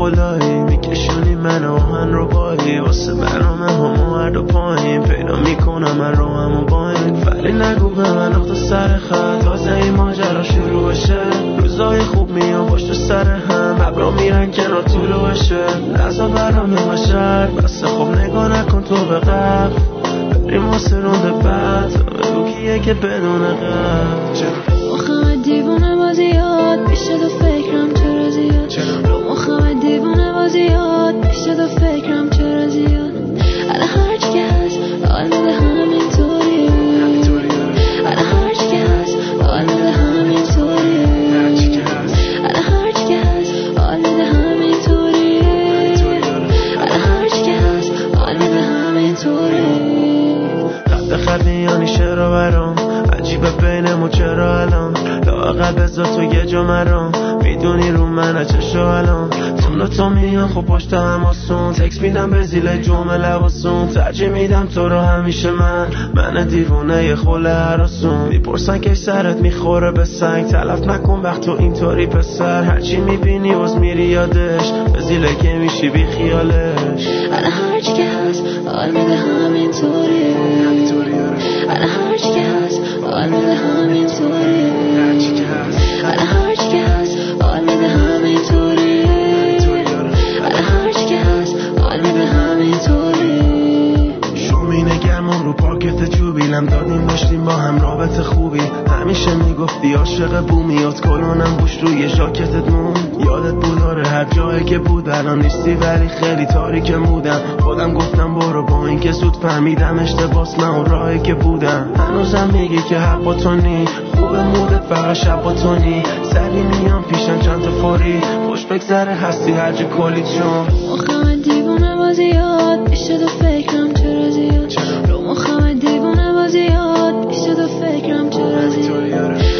خلایی میکشونی من آهن رو بایی واسه برنامه همو هر دو پایین پیدا میکنم من رو همو باین ولی نگو به من اخت سر خط تازه این ماجرا شروع بشه روزای خوب میان پشت سر هم ابرا میرن کنار طولو بشه لحظا برنامه باشد بسته خب نگاه نکن تو به قبل بریم واسه رونده بعد بگو کیه که بدون قبل مخم دیوونه بازیات میشه تو فکرم چرا زیاد رو مخم دیوونه بازیات میشه تو فکرم چرا زیاد الان هرچی که هست حال میده همینطوری الان هرچی که هست حال میده همینطوری الان هرچی که هست حال میده همینطوری الان هرچی که هست حال میده همینطوری قد خرمیانی شعر و برام عجیبه بینمون چرا الان لااقل بذار تو یه جا مرام میدونی رو من چشو الان تو میان خب پشت هم آسون تکس میدم به زیل جمعه لباسون ترجیح میدم تو رو همیشه من دیوونه یه خوله هراسون میپرسن که سرت میخوره به سنگ تلف نکن وقت تو اینطوری پسر هرچی میبینی باز میری یادش به زیله که میشی بی خیالش الان هرچی که هست حال میده همینطوری الان هرچی که هست حال میده همینطوری الان هرچی که هست حال میده همینطوری الان هرچی که هست حال میده همینطوری شومینه گرمون رو پاکت چوبیلم دادیم داشتیم با هم رابطه خوبی همیشه میگفتی عاشق بومیات کلونم بوش روی ژاکتت مون یادت بود آره هر جایی که بود الان نیستی ولی خیلی تاریک مودم خودم گفتم برو با این که زود فهمیدم اشتباس من اون راهی که بودم هنوزم میگی که حق با تو نی خوب مودت فقط شب با تو نی سری میام پیشم چند تا فوری خوش بگذره هستی هر جا کلی چون مخم دیوونه بازیات میشه تو فکرم چرا زیاد رو مخم دیوونه بازیات میشه تو فکرم چرا زیاد